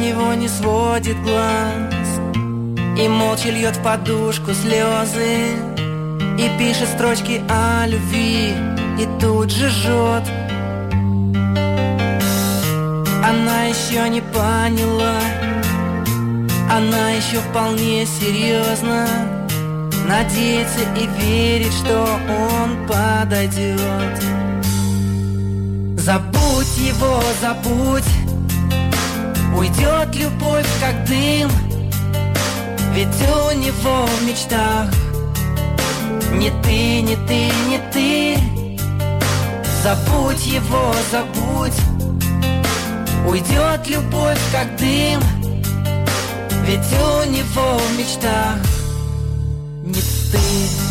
него не сводит глаз и молча льет в подушку слезы, и пишет строчки о любви, и тут же жжет. Она еще не поняла, она еще вполне серьезно надеется и верит, что он подойдет. Забудь его, забудь, уйдет любовь как дым, ведь у него в мечтах не ты, не ты, не ты. Забудь его, забудь, уйдет любовь как дым, ведь у него в мечтах не ты.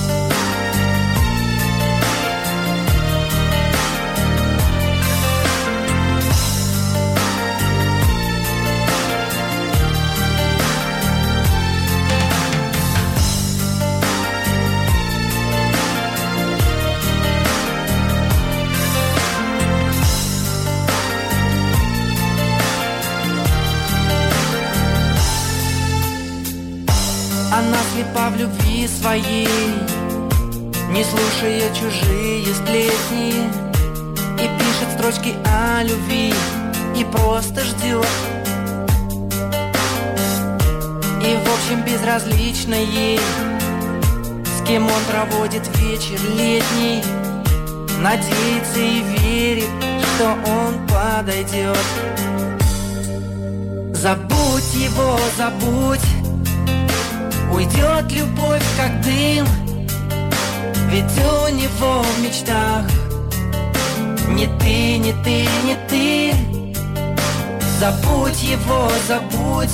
Она слепа в любви своей, не слушая чужие сплетни, и пишет строчки о любви, и просто ждет. И в общем безразлично ей, с кем он проводит вечер летний, надеется и верит, что он подойдет. Забудь его, забудь, уйдет любовь как дым, ведь у него в мечтах не ты, не ты, не ты. Забудь его, забудь,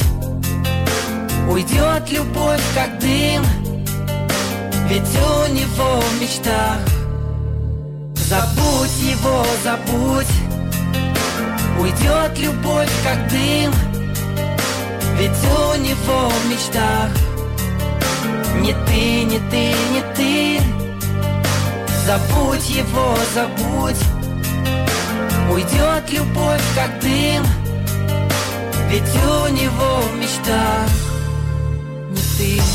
уйдет любовь как дым, ведь у него в мечтах. Забудь его, забудь, уйдет любовь как дым, ведь у него в мечтах не ты, не ты, не ты. Забудь его, забудь, уйдет любовь как дым, ведь у него в мечтах не ты.